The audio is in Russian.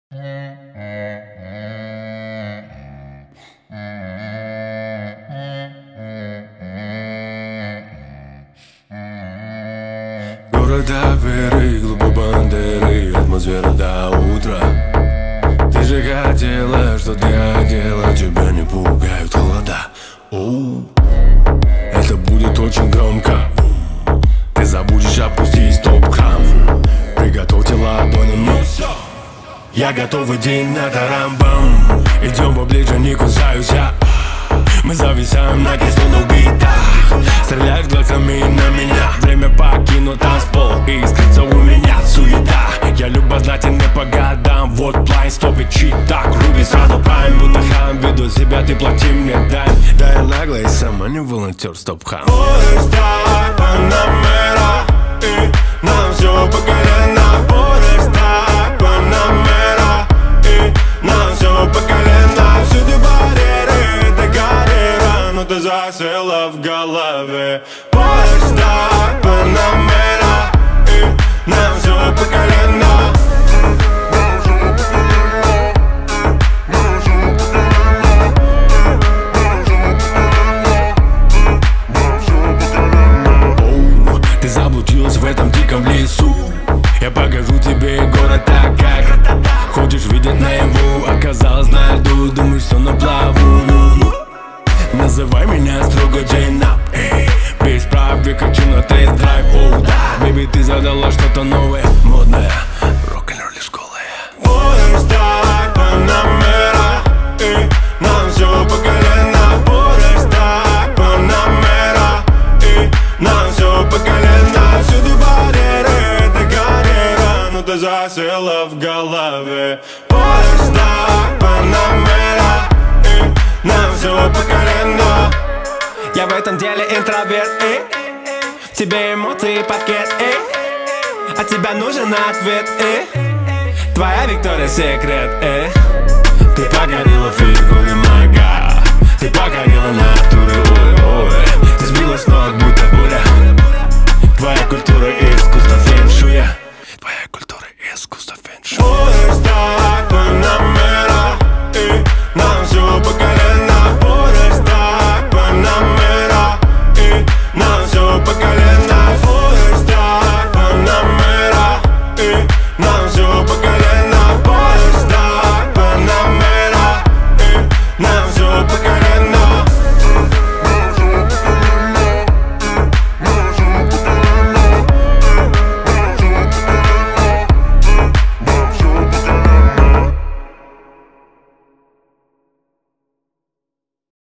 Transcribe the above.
Города веры, глубокие бандеры, атмосфера до утра. Ты же хотела, что ты хотела, тебя не пугают холода. Это будет очень громко. Ты забудешь опустить стоп-кран. Приготовьте ладони, я готов, иди на тарамбам. Идем поближе, не кусаюсь я. Мы зависаем на кислотных битах. Стреляешь глазами на меня. Время покинуть танцпол, искрится у меня суета. Я любознательный по годам. Вот плайн, стоп и чит. Так, руби сразу прайм. Будто хам, веду себя, ты плати мне дайм. Да я наглый, сама не волонтер, стоп хам. Будешь так, Панамера, и нам все по колено. Будешь так, Панамера, и нам все по колено. Всюду барьеры, это карьера, но ты засела в голове. Будешь так, Панамера, и нам все по колено. В этом диком лесу я покажу тебе город так, как хочешь видеть наяву. Оказалось на льду, думаешь, что на плаву. Называй меня строго Джейнап, без правик, хочу на тест-драйв. Да, бэби, ты задала что-то новое, модное, рок-н-ролл школа. Будешь так, Панамера, и нам все по колено. Будешь так, Панамера, и нам все по колено. Всюду барьеры, это карьера, но ты засела в голове. Будешь так, Панамера, и нам все по колено. Я в этом деле интроверт, тебе эмоции пакет, от тебя нужен ответ, твоя Виктория секрет, Ты покорила фигуры мага, ты покорила натуры, ой-ой. Ты сбила с ног, будто буря, твоя культура и